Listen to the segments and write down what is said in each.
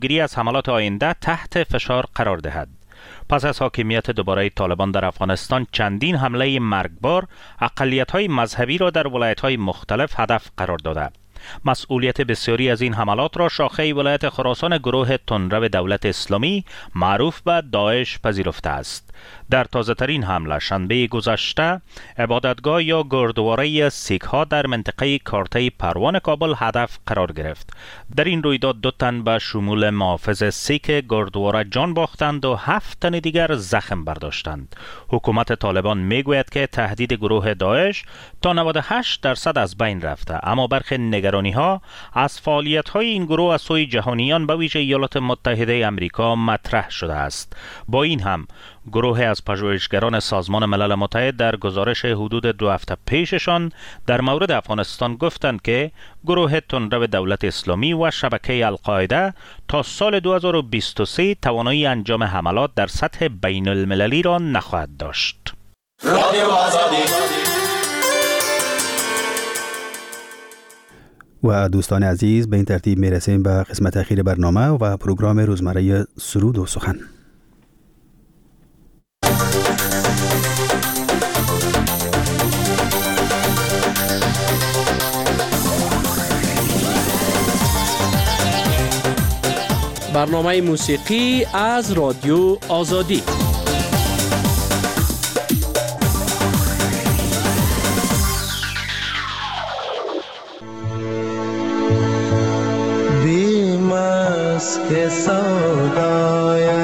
گیری از حملات آینده تحت فشار قرار دهد. پس از حاکمیت دوباره طالبان در افغانستان، چندین حمله مرگبار اقلیت‌های مذهبی را در ولایت‌های مختلف هدف قرار داده. مسئولیت بسیاری از این حملات را شاخه ولایت خراسان گروه تندرو دولت اسلامی معروف به داعش پذیرفته است. در تازه ترین حمله شنبه گذشته، عبادتگاه یا گردواره سیک ها در منطقه کارته پروان کابل هدف قرار گرفت. در این رویداد 2 تن به شمول محافظ سیک گردواره جان باختند و 7 تن دیگر زخم برداشتند. حکومت طالبان میگوید که تهدید گروه داعش تا 98% از بین رفته، اما برخی نگرانی ها از فعالیت های این گروه از سوی جهانیان به ویژه ایالات متحده آمریکا مطرح شده است. با این هم گروه از پژوهشگران سازمان ملل متحد در گزارش حدود 2 هفته پیششان در مورد افغانستان گفتند که گروه تندرو دولت اسلامی و شبکه القاعده تا سال 2023 توانایی انجام حملات در سطح بین المللی را نخواهد داشت. و دوستان عزیز، به این ترتیب میرسیم به قسمت اخیر برنامه و پروگرام روزمره سرود و سخن. برنامه موسیقی از رادیو آزادی. के सौदाया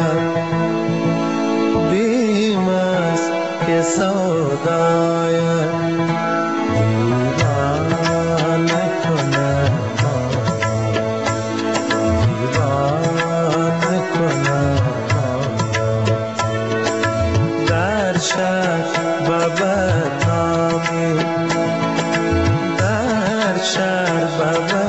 बीमस के सौदाया दीवान खुना در شهر بابا تامی در شهر بابا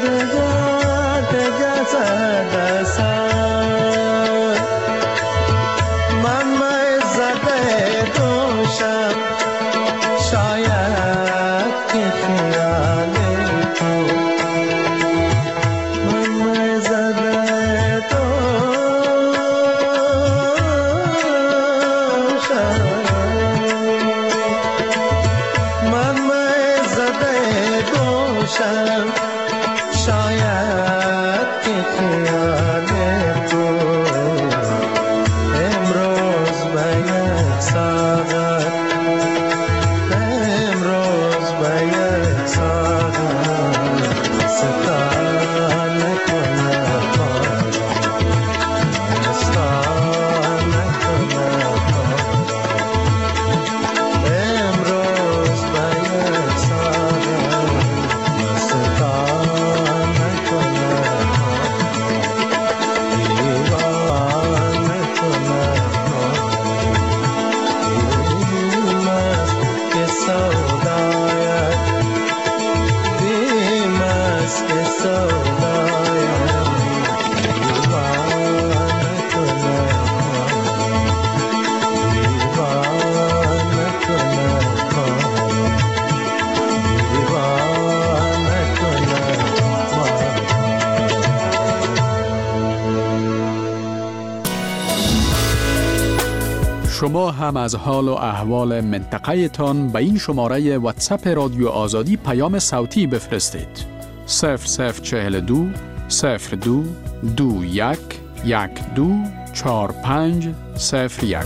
شما هم از حال و احوال منطقه تان به این شماره واتساپ رادیو آزادی پیام صوتی بفرستید. 0042 02 21 12 45 01.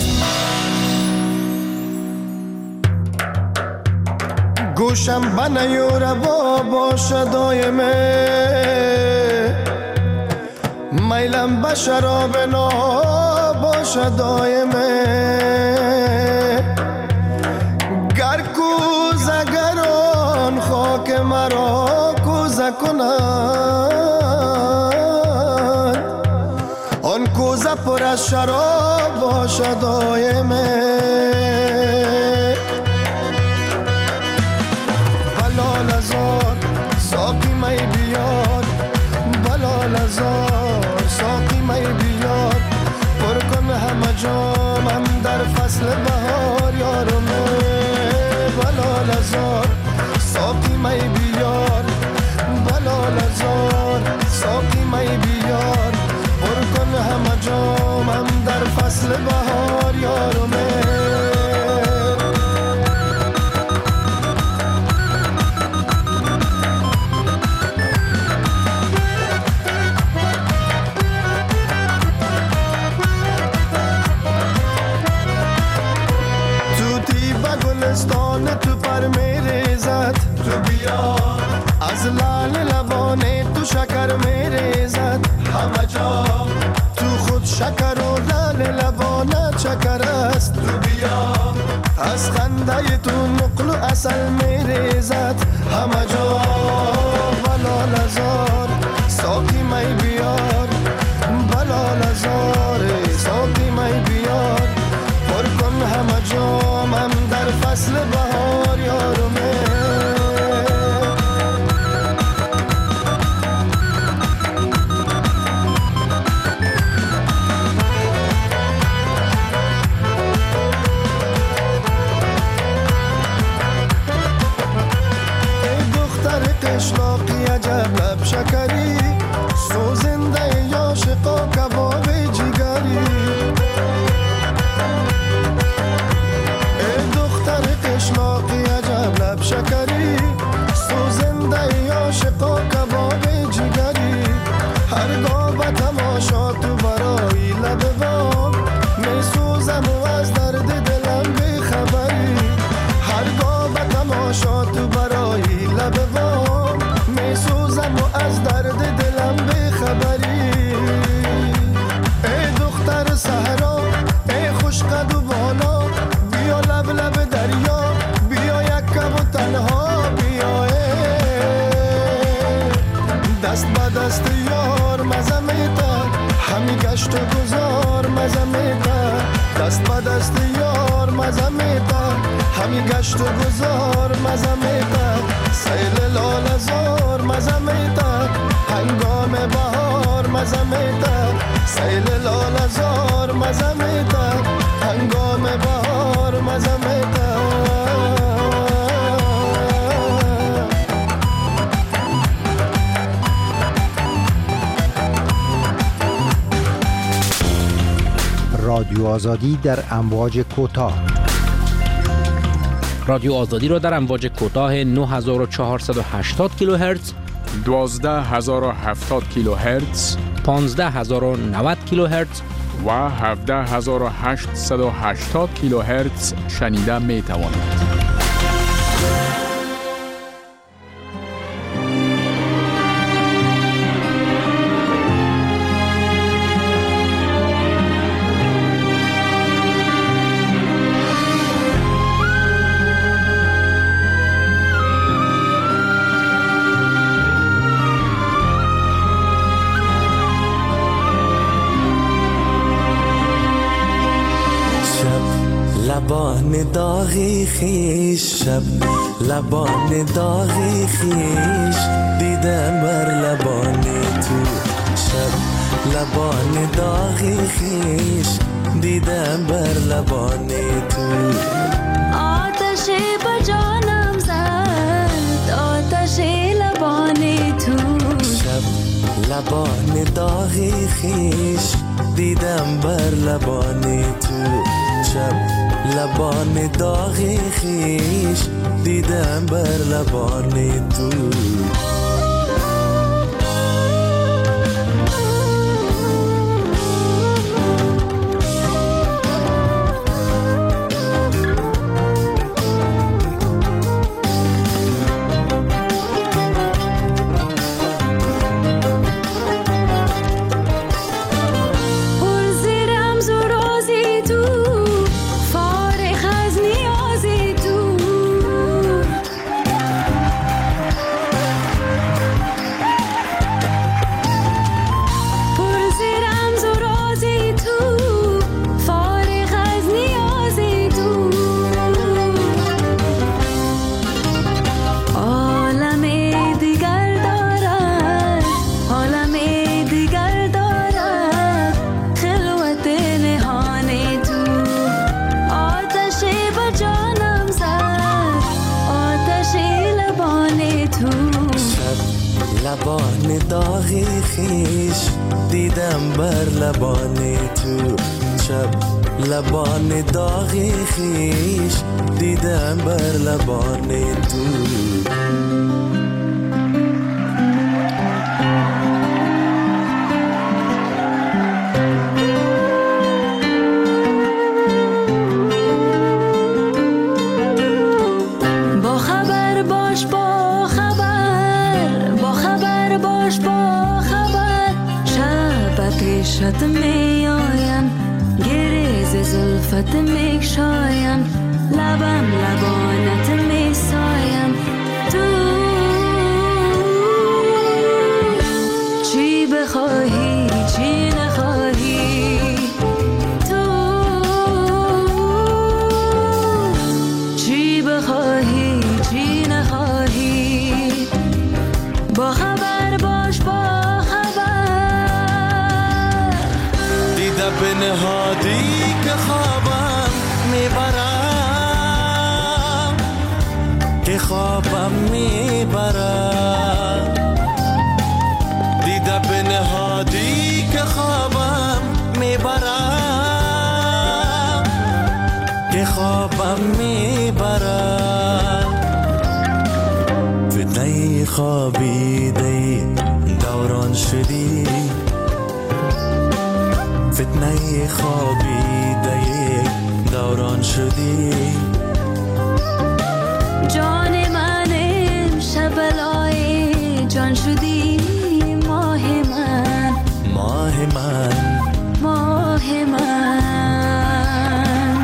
گوشم بنیور باش دایمه، میلم به شراب نا باش دایمه، گر کوزه گران خاک مرا کوزه کنند، آن کوزه پر از شراب باش دایمه. بلال ازار ساقی می بیار، بلال ازار ساقی می بیار، پر کن همه جامم در فصل بهار یارمه. بلال ازار ساقی می بیار، بلال ازار ساقی می بیار، پر کن همه جامم در فصل بهار یارمه. تو پر میریزد، تو بیا از لال لبانه تو شکر میریزد، همه جا تو خود شکر و لال لبانه شکر است، تو بیا از خنده تو نقل و اصل میریزد، همه جا. بلال ازار ساقی می بیار، بلال ازار ساقی می بیار، پر کن همه جامم در فصل بهار یارمه. ای دختر قشلاقی عجب لب شکری، سوزنده عاشقا کباب جگری، قشلاقی عجب لب شکری، سوزنده عاشقا کباب جگری، هرگاه به تماشا تو برای لب بام می سوزم و از درد دلم بی خبری، هرگاه به تماشا تو برای لب بام می سوزم و از درد دلم بی خبری. ای دختر صحرا ای خوش قد و بالا، بیا لب لب دریا، بیا یک کم و تنها بیا، دست با دست یار مزه میده، همی گشت و گذار مزه میده، دست با دست یار مزه میده، همی گشت و گذار مزه میده، سیل لال زار مزه میده هنگام بهار مزه میده سیل لاله زار مزه میده هنگام بهار مزه میده رادیو آزادی در امواج کوتاه. رادیو آزادی را در امواج کوتاه 9480 کیلوهرتز، 12070 کیلوهرتز، 15090 کیلوهرتز و 17880 کیلوهرتز شنیده می توانید. لبان داغی خیش شب لبان داغی خیش دیدم بر لبان تو شب لبان داغی خیش دیدم بر لبان تو آتش با جانم زد آتش لبان تو شب لبان داغی خیش دیدم بر لبان تو شب لبان داغی خیش دیدم بر لبان تو لبان داغی خیش دیدم بر لبان تو شب لبان داغی خیش دیدم بر لبان تو شد می آیم گریز زلفت می شایم لبم لبانت می سایم تو چی بخواهی چی نخواهی تو چی بخواهی چی نخواهی با خبر باش با به نهادی که خوابم میبرم که خوابم میبرم دیده به نهادی که خوابم میبرم که خوابم میبرم فتنه خوابیده دوران شدی فتنه خوابیده دوران شدی جان من امشب لای جان شدی ماه من ماه من ماه من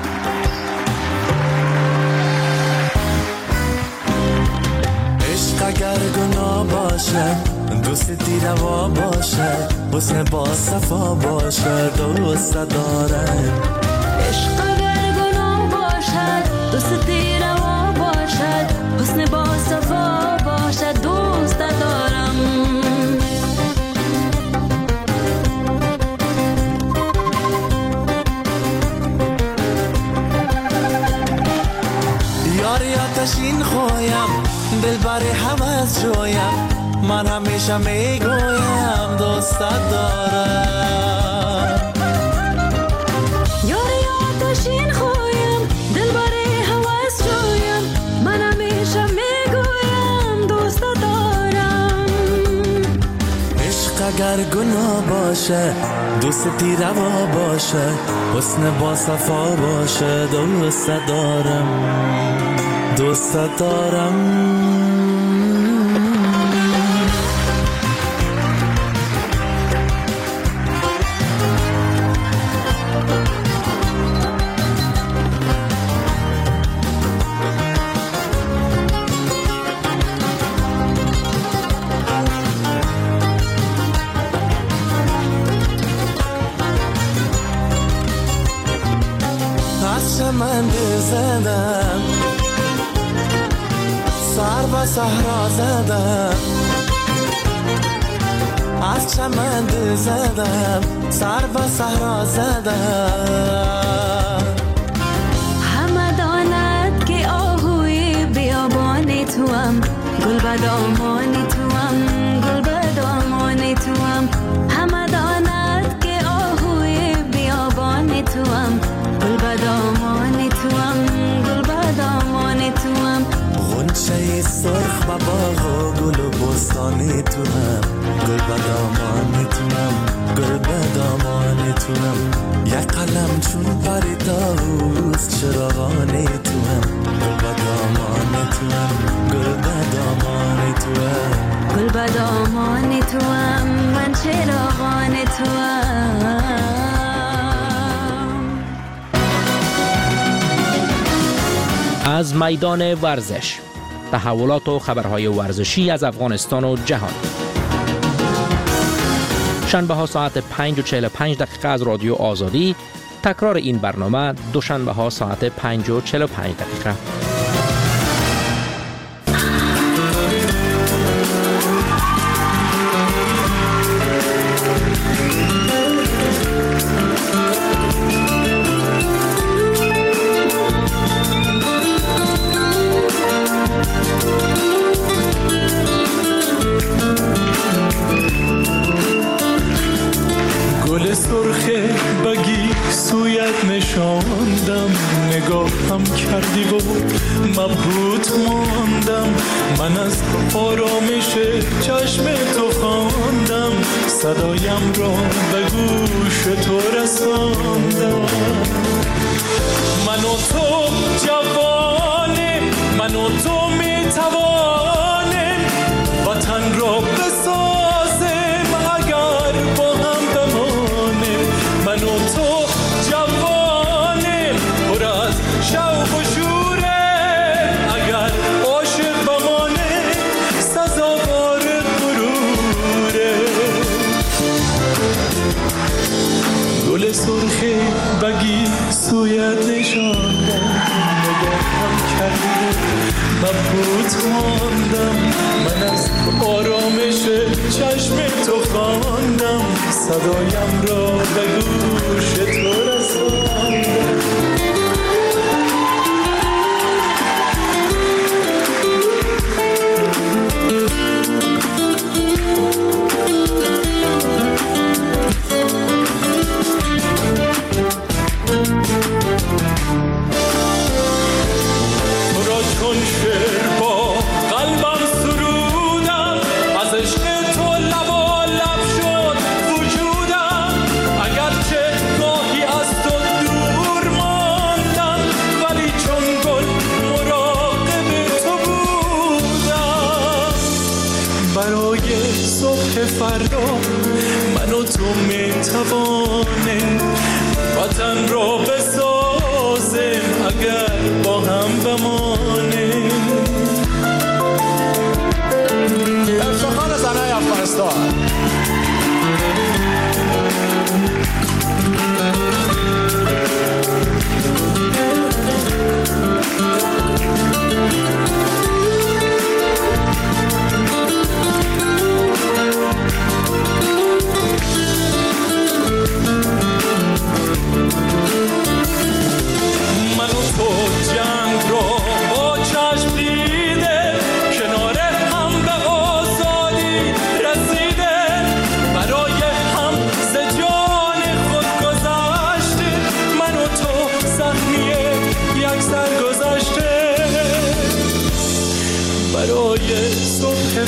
عشق اگر گناه باشه دوستی روا باشه حسن با صفا باشه دوست دارم عشق اگر گناه باشد دوستی روا باشد حسن با صفا باشد دوست دارم من همیشه میگویم دوستت دارم. یاری آتشین خویم دل باره هوس جویم، من همیشه میگویم دوستت دارم. عشق اگر گناه باشه دوستی روا باشه، حسن با صفا باشه دوستت دارم، دوستت دارم. من زدم سر و صحرا زدم، از چمن زدم سر و صحرا زدم. همه داند که آهوی بیابان توام، گل بدامان توام، گل بدامان توام. همه داند که آهوی بیابان توام، گل بدامان توام، گل بدامان توام. غنچه سرخ و باغ و گل و بستانی توام، گل بدامان توام، گل بدامان توام. یک قلم چون پری طاووس چراغانی توام، گل بدامان توام، گل بدامان توام، گل بدامان توام، من چراغان توام. از میدان ورزش، تحولات و خبرهای ورزشی از افغانستان و جهان. شنبه ها ساعت 5:45 از رادیو آزادی. تکرار این برنامه دوشنبه ها ساعت 5:45. گل سرخه بگی سویت نشاندم، نگاه هم کردی و مبهوت ماندم. من از آرامش چشم تو خواندم، صدایم را به گوش تو رساندم. من و تو جوانیم، من و تو میتوانیم وطن را بسازیم اگر با هم بمانیم. من و تو جوانیم پر از شوق و شوریم، اگر عاشق بمانیم سزاوار غروریم. گل سرخی بگی سویت نشاندم، نگاهم کردی مبهوت ماندم. من از آرامش چشم تو خواندم، صدایم را به گوش تو رساندم. فردا من و تو میتوانیم وطن را بسازیم اگر با هم بمانیم. افتخار زنای افغانستان. با چشم دیده کنار هم به آزادی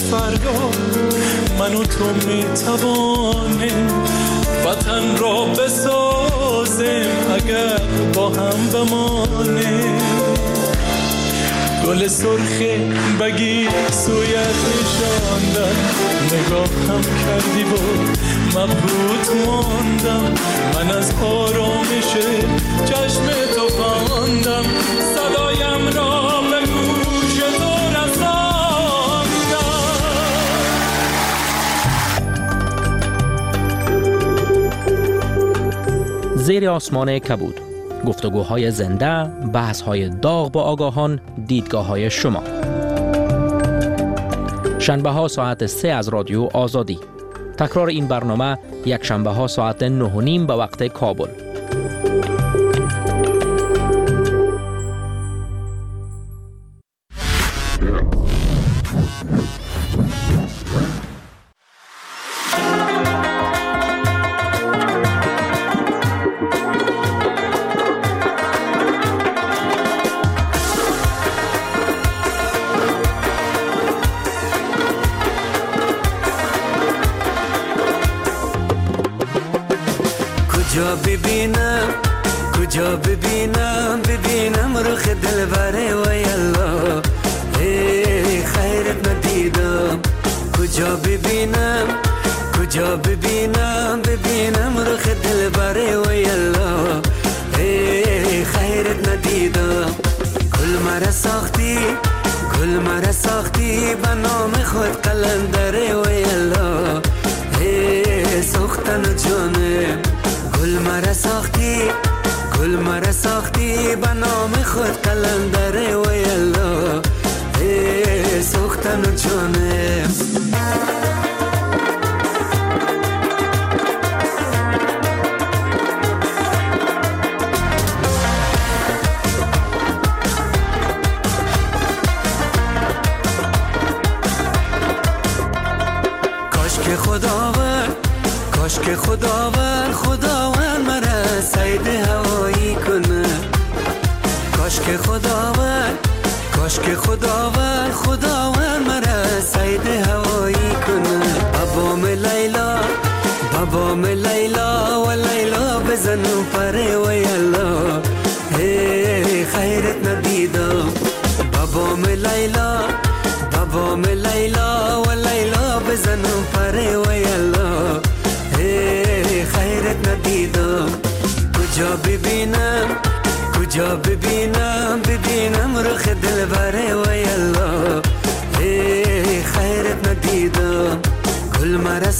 فردا من و تو میتوانیم وطن را بسازیم اگر با هم بمانیم. گل سرخ بگی سویت نشاندن نگاه هم کردی و مبهوت ماندم. من از آرامش چشم تو خواندم صدایم را به گوش تو رساندم. زیر آسمان کبود، گفتگوهای زنده، بحث‌های داغ با آگاهان، دیدگاه‌های شما. شنبه‌ها ساعت 3 از رادیو آزادی. تکرار این برنامه یک شنبه‌ها ساعت 9:30 به وقت کابل. کجا ببینم رخ دلبره و یلا ای خیرت ندیدم. کجا ببینم رخ دلبره و یلا ای خیرت ندیدم. گل مرا ساختی به نام خود قلندره و یلا ای سوختن جانم. گل مرا ساختی به نام خود قلندره و یلا ای سوختن جانم. کاش که خداوند مرا سید هوایی کنه. کاش که خداوند مرا سید هوایی کنه. بابام لیلا و لیلا بزنم پره و یلا ای خیرت ندیدم. بابام لیلا و لیلا بزنم پره و یلا ای خیرت ندیدم. کجا ببینم رخ دلبره و یلا ای خیرت ندیدم. گل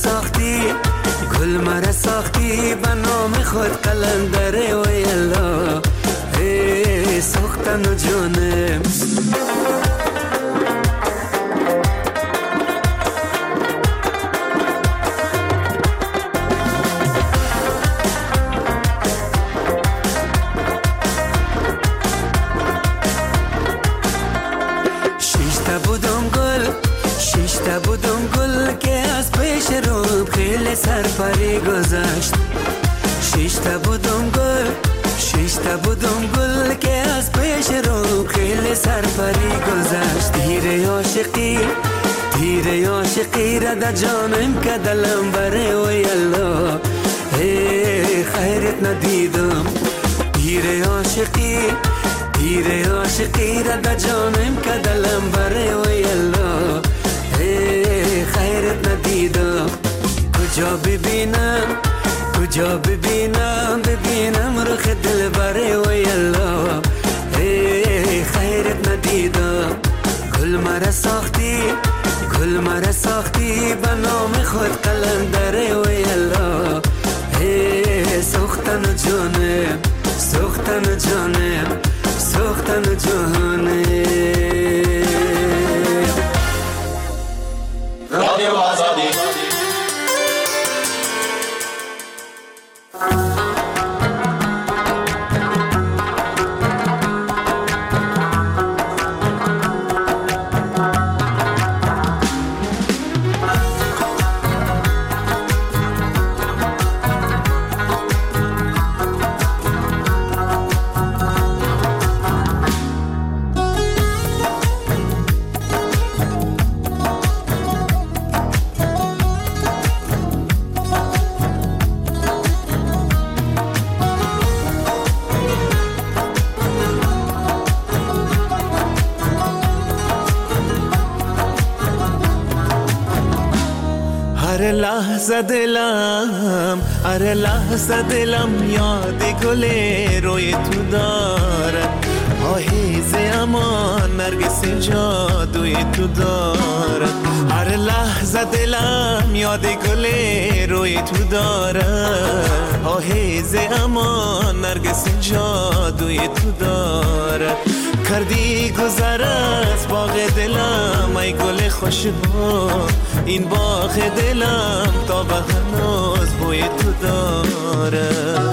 مرا ساختی به نام خود قلندره و یلا ای سوختن جانم. شیشته بودم گل که از پیش روم خیلی سرپری گذشت. شیشته بودم گل که از پیش روم خیلی سرپری گذشت. تیر عاشقی را در جانم که دلم بره و یلا ای خیرت ندیدم. تیر عاشقی را در جانم که دلم بره و یلا ای خیرت ندیدم. کجا ببینم رخ دلبره و یلا ای خیرت ندیدم. گل مرا ساختی به نام خود قلندره و یلا ای سوختن جانم. رادیو آزادی. هر لحظه دلم یاد گل روی تو داره آهیز امان نرگس جادوی تو داره هر لحظه دلم یاد گل روی تو داره آهیز امان نرگس جادوی تو داره کردی گذر از باغ دلم ای گل خوشبو این باغ دلم تا به هنوز بوی تو داره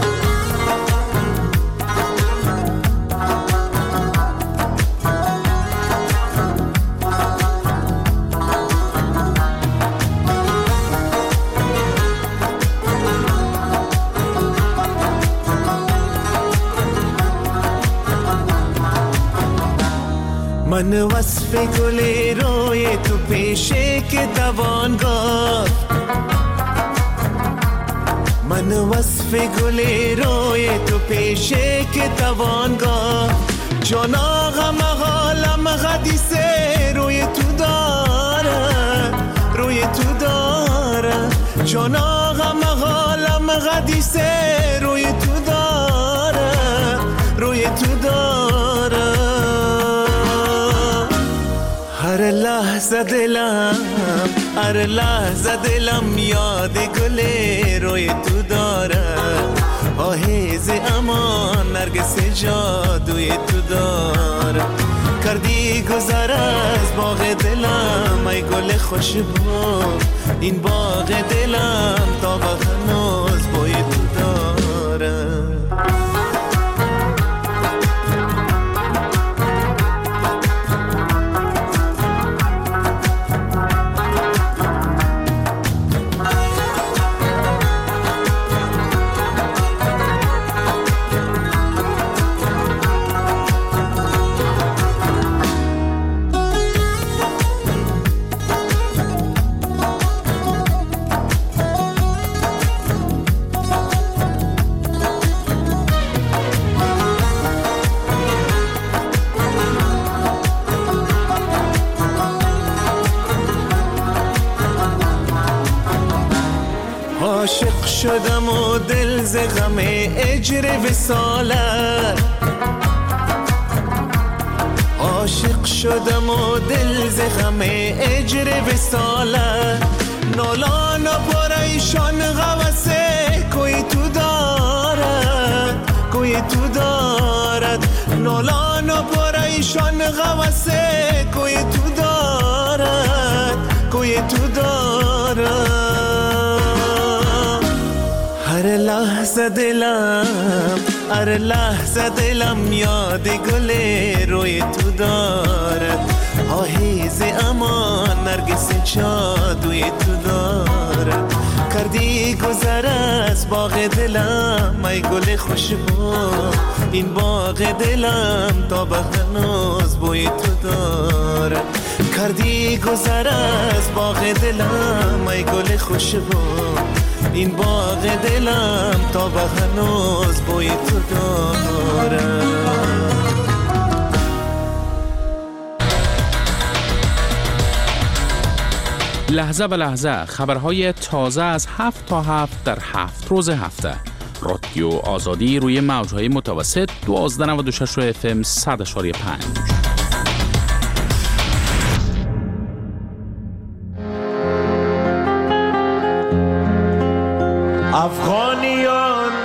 من وصف گل روی تو پیشه که دوان گفت من وصف گل روی تو پیشه که توان گفت جان آقا حالم حدیثه روی تو داره روی تو داره جان آقا حالم حدیثه روی تو داره روی تو داره هر لحظه دلم یاد گل روی تو داره آهیز امان نرگس جادوی تو داره کردی گذر از باغ دلم ای گل خوشبو این باغ دلم تا به هنوز بوی تو داره عاشق شدم و دل ز غم اجر وصالت عاشق شدم و دل ز غم اجر وصالت نالان و پریشان غوثه کوی تو دارد کوی تو دارد نالان و پریشان غوثه کوی تو دارد کوی تو دارد هر لحظه دلم یاد گل روی تو دارد آهیز امان نرگس جادوی تو دارد کردی گذر از باغ دلم ای گل خوشبو این باغ دلم تا به هنوز بوی تو دارد کردی گذر از باغ دلم ای گل خوشبو این باغ دلم تا به هنوز بوی تو داره لحظه به لحظه خبرهای تازه از 7 تا 7 در 7 روز هفته رادیو آزادی روی موجهای متوسط 1296 FM 100.5 افغانیان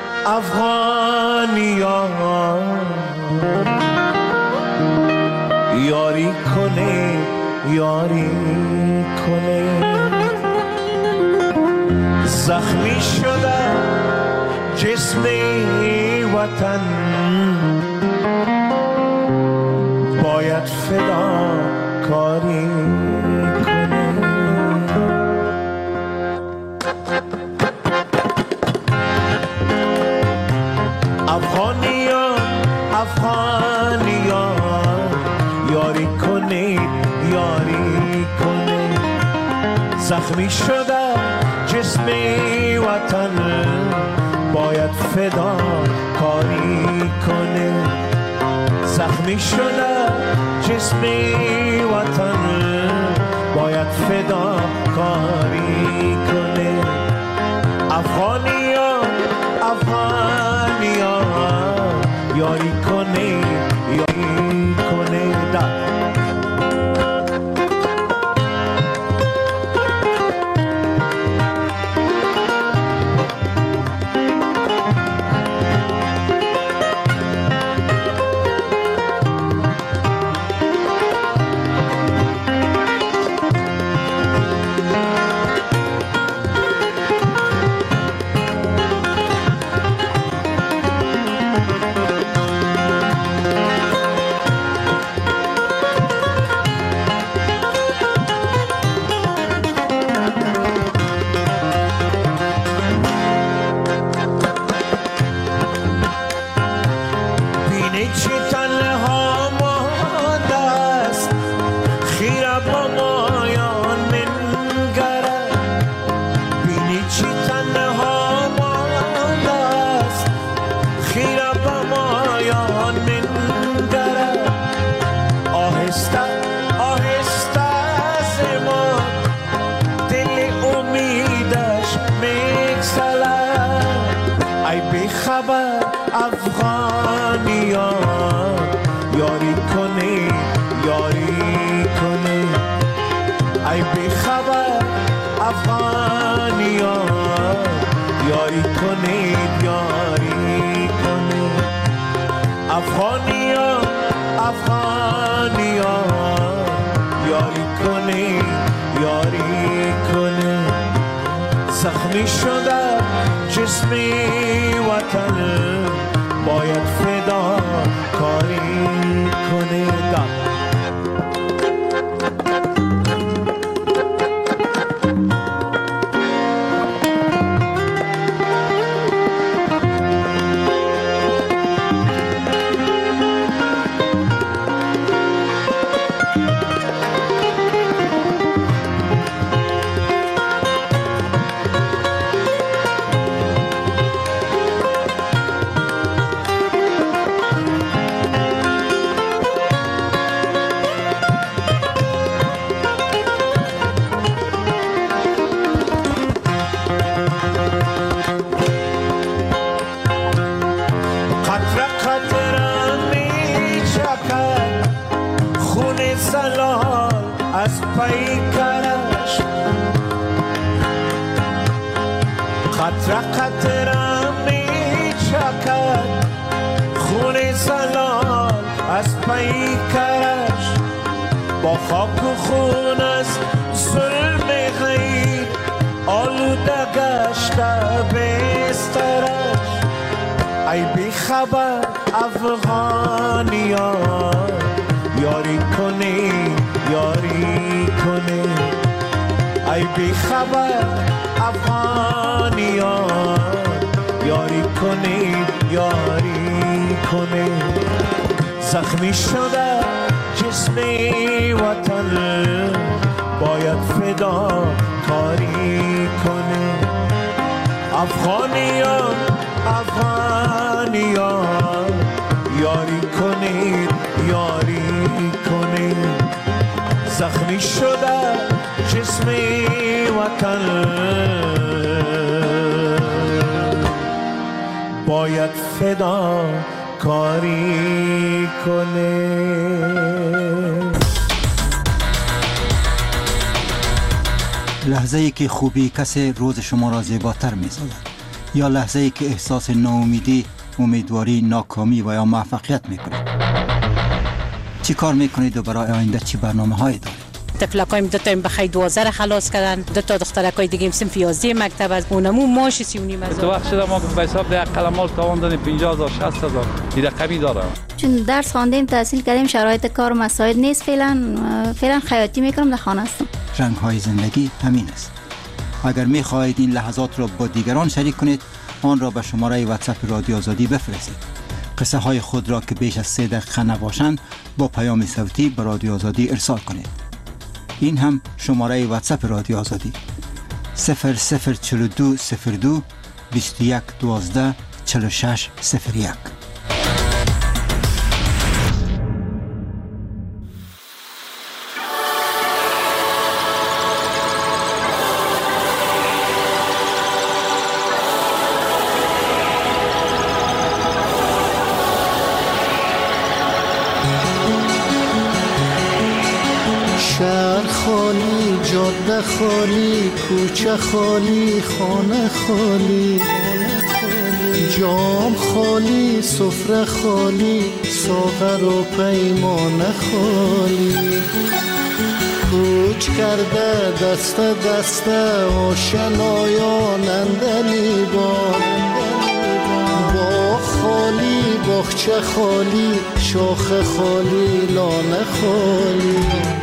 یاری کنه زخمی شده جسم وطن باید فدا کاری کنه افغانیان یاری کنه زخمی شده جسم وطن باید فدا کاری کنه زخمی شده جسم وطن باید فدا کاری خبر افغانیان یاری کنه یاری کنه ای بی خبر افغانیان یاری کنه یاری کنه افغانیان افغانیان یاری کنه یاری کنه زخمی شده جسم وطن باید فدا کاری کنه قطره قطره می چکد خون زلال از پیکرش با خاک و خون از ظلم غیر آلوده گشته بسترش ای بی خبر افغانیان یاری کنه یاری کنه ای بی خبر افغانیان یاری کنه یاری کنه زخمی شده جسم وطن باید فدا کاری کنه افغانیان افغانیان یاری کنه یاری کنه زخمی شده جسم وطن باید فدا کاری کنه لحظه ای که خوبی کسی روز شما را زیباتر می سازد یا لحظه ای که احساس ناامیدی، امیدواری، ناکامی و یا موفقیت می کنید. چی کار می کنید و برای آینده چی برنامه هایی دارید؟ طفلکایم دو تا بخای 12 خلاص کردن، دو تا دخترکای دیگه صنف 11 مکتب از اونمو ماش 39 هزار. تو وقت شده ما به حساب ده قلمال تاوان دادیم 50000 60000 این رقمی داره. چون درس خواندیم تحصیل کردیم شرایط کار مساعد نیست فعلا خیاطی میکنم در خانه هستم. رنگ های زندگی همین است. اگر می خواهید این لحظات را با دیگران شریک کنید آن را به شماره واتساپ رادیو آزادی بفرستید. قصه های خود را که بیش از 3 دقیقه نباشند با پیام صوتی به رادیو آزادی ارسال کنید. این هم شماره واتساپ رادیو آزادی 004202 21 12 46 01. شهر خالی، جاده خالی، کوچه خالی، خانه خالی، جام خالی، سفره خالی، ساغر و پیمانه خالی. کوچ کرده دست دست آشنایان اندلی با خالی، باغچه خالی، شاخ خالی، لانه خالی.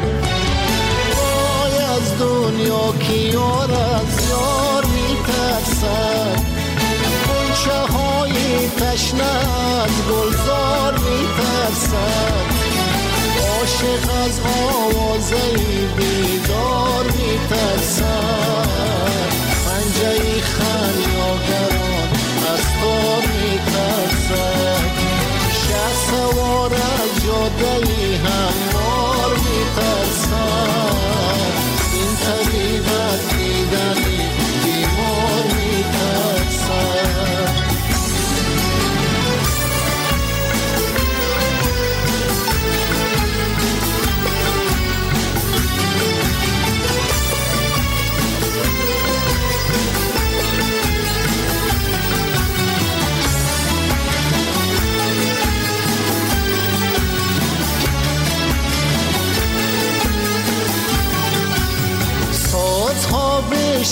دنیا که یار از یار میترسد، غنچه های تشنه از گلزار میترسد، عاشق از آوازه بیدار میترسد، پنجه خمیازگران از تار میترسد، شه سوار از جاده هموار میترسد، این طبیب از دیدن بیمار میترسد.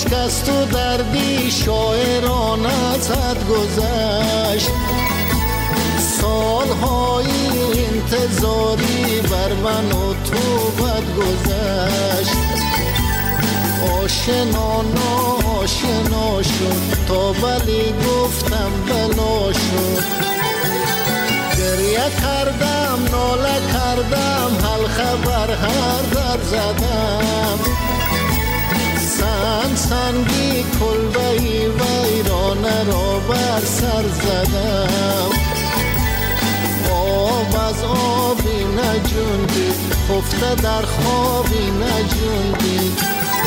کس تو دردی شاعران از حد گذشت سالهای انتظاری بر من و تو بد گذشت آشنا ناشنا شد تا ولی گفتم بلا شد گریه کردم ناله کردم حل خبر هر در زدم سنگی کلبهی ویرانه را بر سر زدم آب از آبی نجوندید خفته در خوابی نجوندید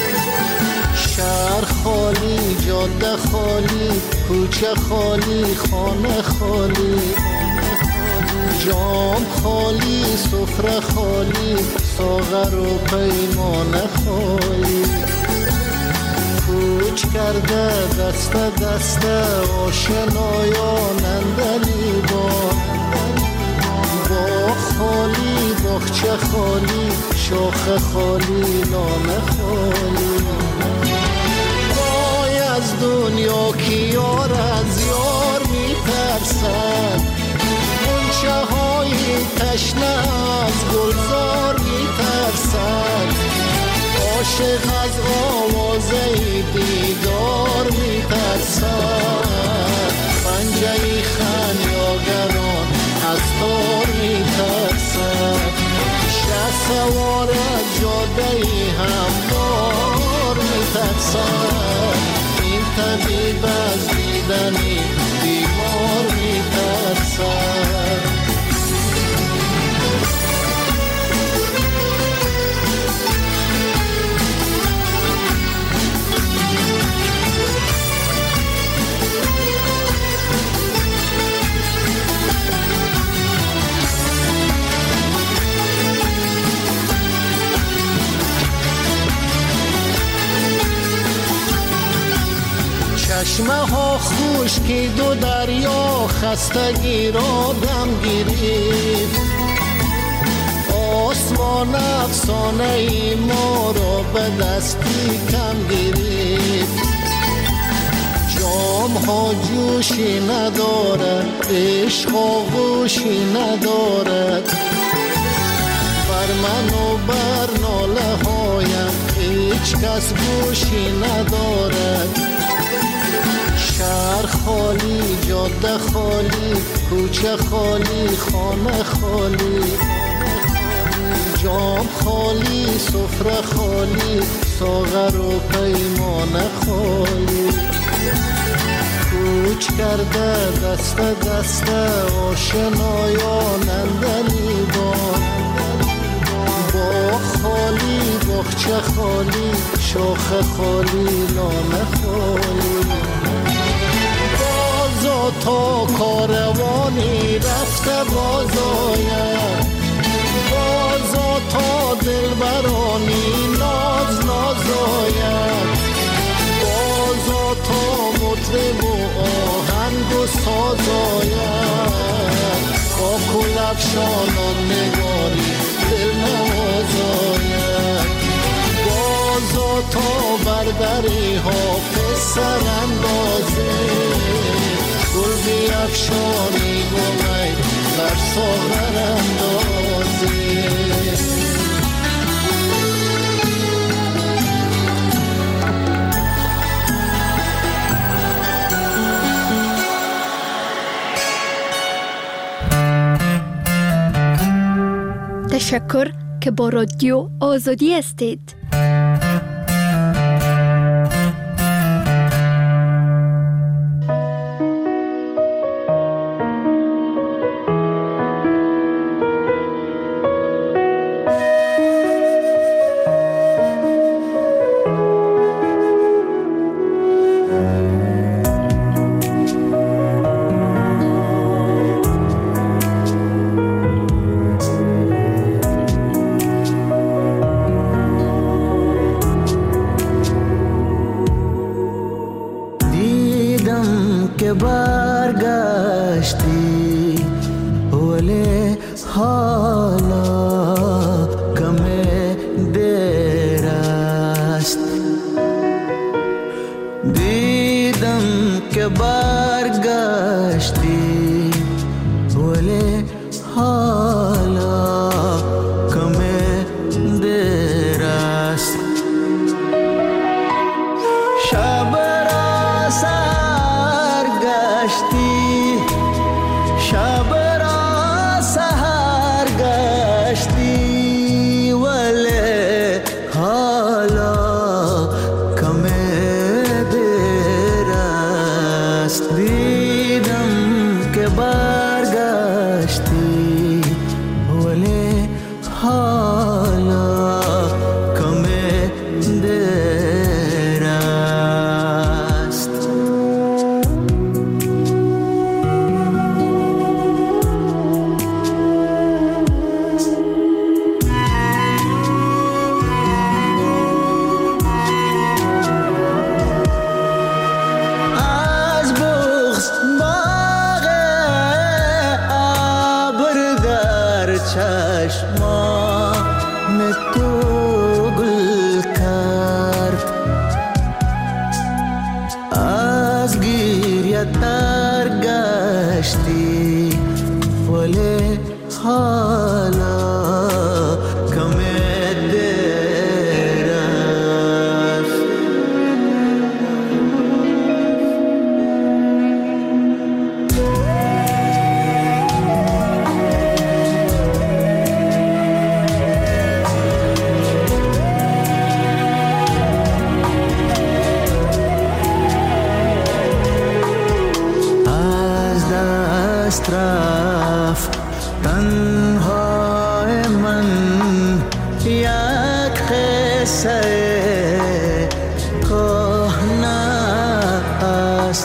شهر خالی جاده خالی کوچه خالی خانه خالی جام خالی سفره خالی ساغر و پیمانه خالی کوچ کرده دست دست آشنایان اندلیبان باغ خالی باغچه خالی شاخ خالی لانه خالی وای از دنیا که یار از یار میترسد غنچه های تشنه از گلزار میترسد عاشق از آوازه دیدار میترسد پنجه خنیاگران از تار میترسد شه سوار از جاده هموار میترسد این طبیب از دیدنی بیمار میترسد چشمه ها خشکید و دریا خستگی را دم گرفت آسمان افسانه ای ما را به دستی کم گرفت جام ها جوشی ندارد عشق آغوشی ندارد بر من و بر ناله هایم هیچ کس گوشی ندارد شهر خالی جاده خالی کوچه خالی خانه خالی جام خالی سفره خالی ساغر و پیمانه خالی کوچ کرده دست دست آشنایان اندلیبان باغ خالی باغچه خالی شاخ خالی لانه خالی بازا تا کاروانی رفته باز آید بازا تا دلبرانی ناز ناز آید بازا تا مطرب و آهنگ و ساز آید خاک و لبشانان نگاری دل نواز آید بازا تا بردری حافظ سر اندازه گل بیفشانی گمید بر ساغر اندازه تشکر که با رادیو آزادی هستید. دیدم که برگشتی ولی حالا کم دیر است. شب را سحر گشتی، شب را سحر گشتی ولی حالا کم دیر است. دیدم که برگشتی ولی حالا کم دیر است. از بغض باغ ابر در چشمان تو گل کرد، از گریه تر گشتی ولی حالا کم دیر است. از دست رفت تنهای من یک قصه کهنه است.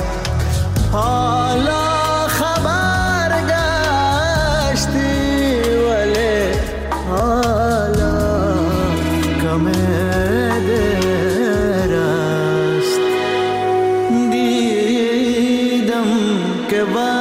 حالا خبر گشتی ولی حالا کم دیر است. دیدم که